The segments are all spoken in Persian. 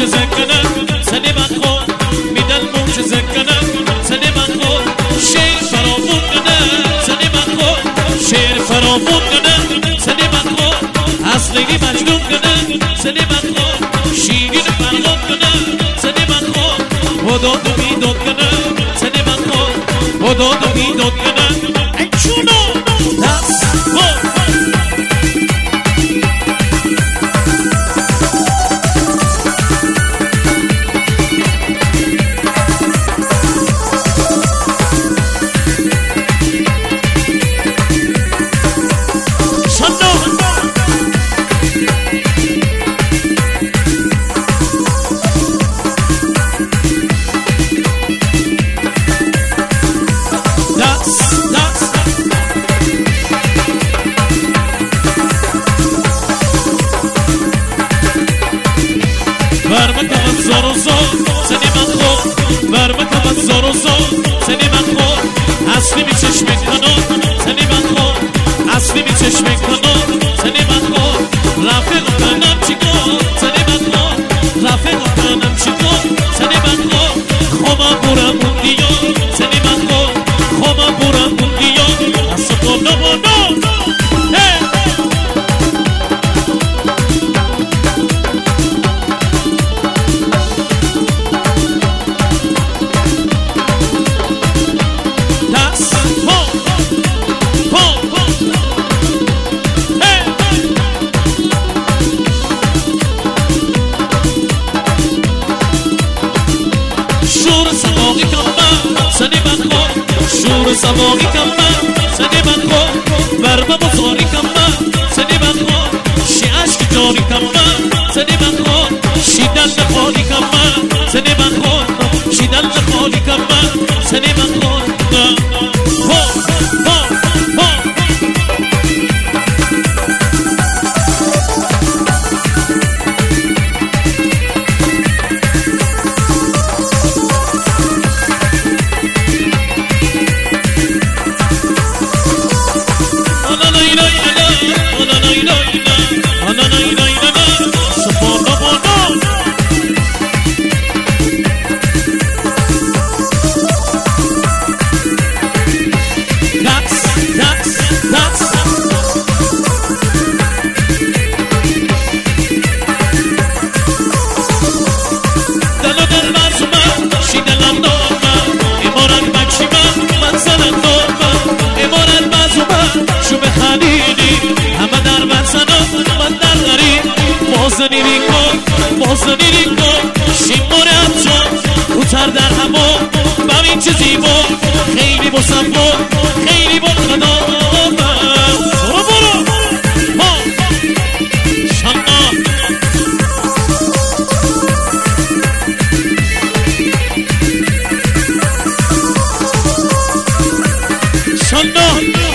معجزه کنه سنی من خود میدن معجزه کنه سنی من خود شیر فرامون کنه سنی من خود شیر فرامون کنه سنی من خود اصلی مجنون کنه سنی من خود شیرین فرغان کنه سنی من خود وداد و بیداد کنه سنی من خود وداد و بیداد کنه ای چونو دست خود اصلی می چشم کنم سنی من خود اصلی می چشم کنم سنی من خود رفیق کنم چی کن سنی من خود رفیق کنم چی کن سنی من خود خوما برم اون دیا سنی من خود خوما برم اون دیا اصلا کنم شور سواقی کم من سنی من خود برمه بزاری کم من سنی من خود شی عشق جاری کم من سنی من خود شی دل خالی کم من سنی من خود شی دل خالی کم من سنی من خود بازنی ریکو شیمور افشان اوتر در هوا ببین چه زیبا خیلی با صفا خیلی با خدا برو برو شما شما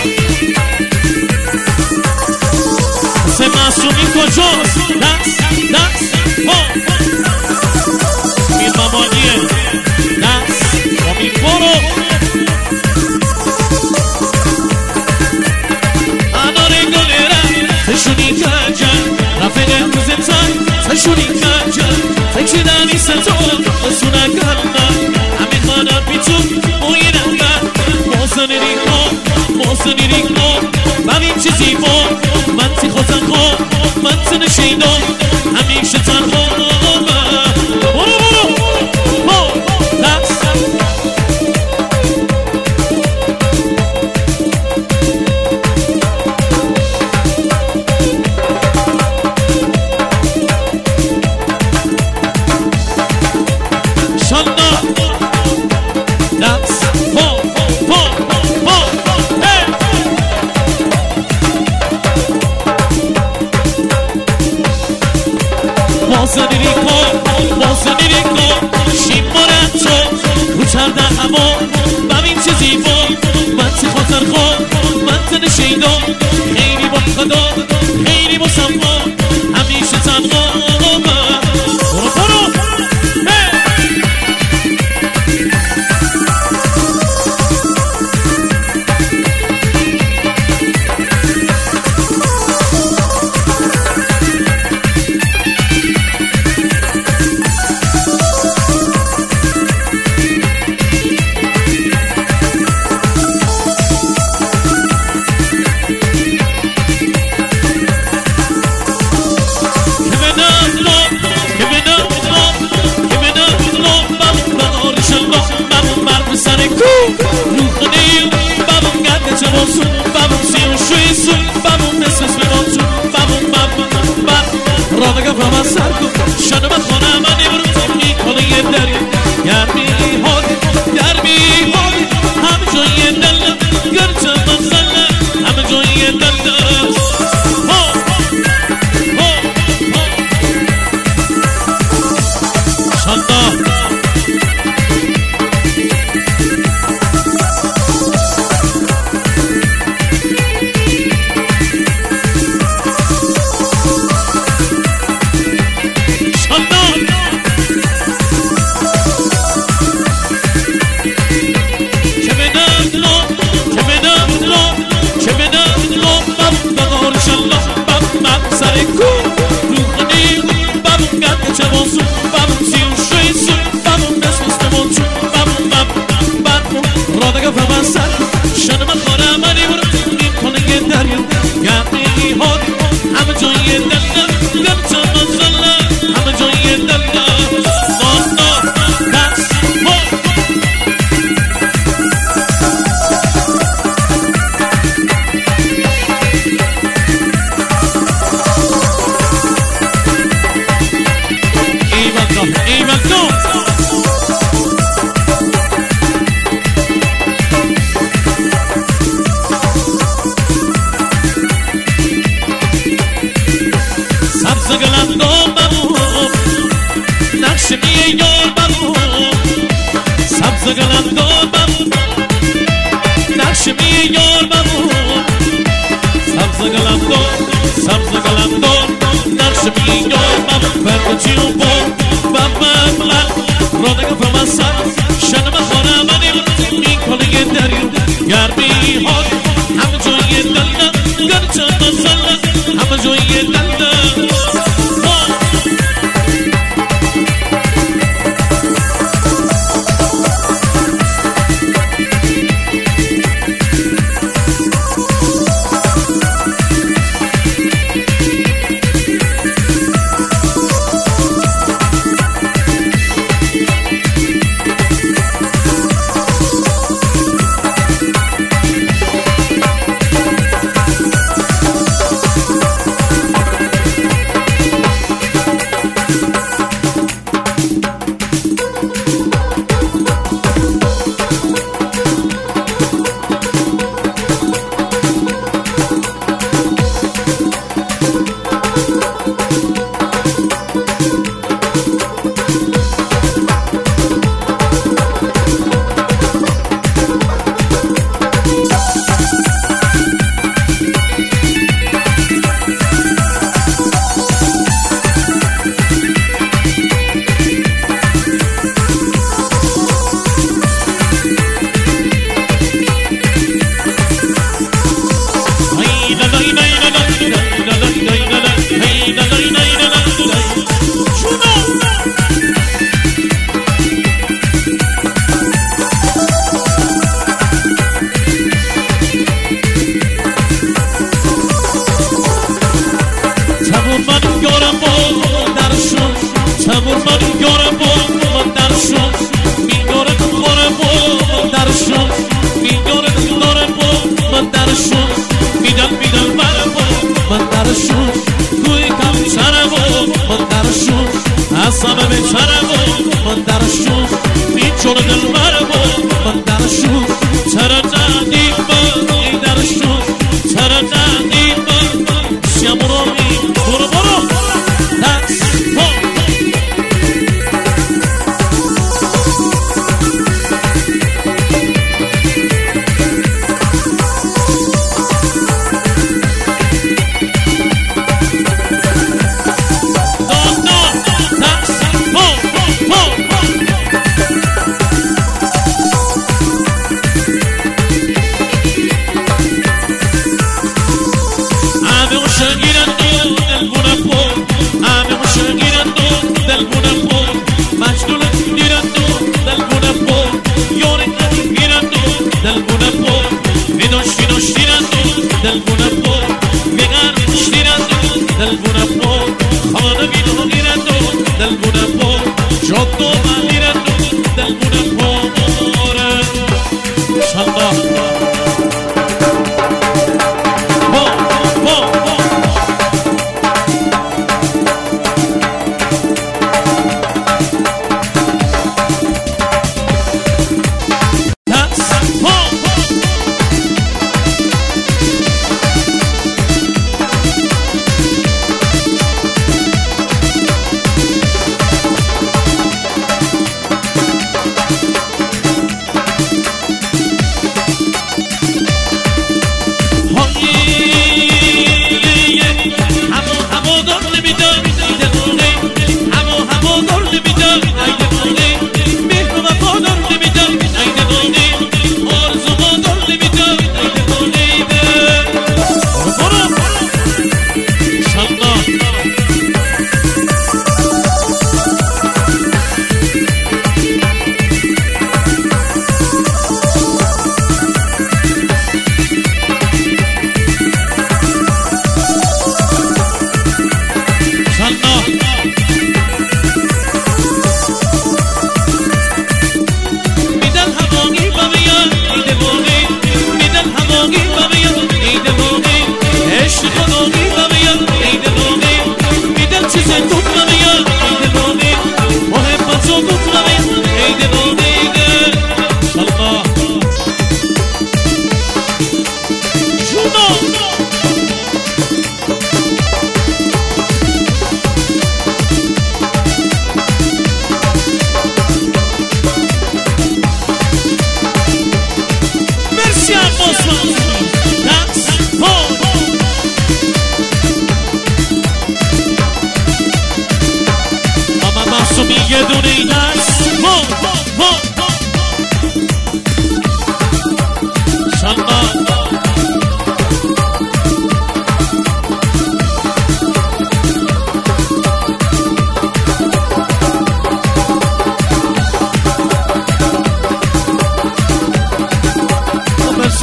سه معصومی کجاست دست این مامانیه دست و می برو اناره گلرم سشونی کجن رفیق روزتن سشونی کجن فکر دنی ستون سونه کرنن همین خانم بیتون مویننگن موزنی ریکو ببین چه زیبا من تی خودم خود من تی نشیدم همیشه تنها بازنی ریکو شیمورم تو روچر در هوا ببین چه زیبا من تی خاطر خود من تی نشیدم خیلی با خدا خیلی با صفا همیشه تنها برو برو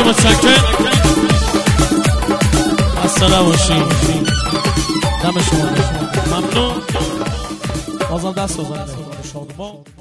متشکرم. السلام باشید. دم شما ممنون. بازم دست بزنید. شادمان.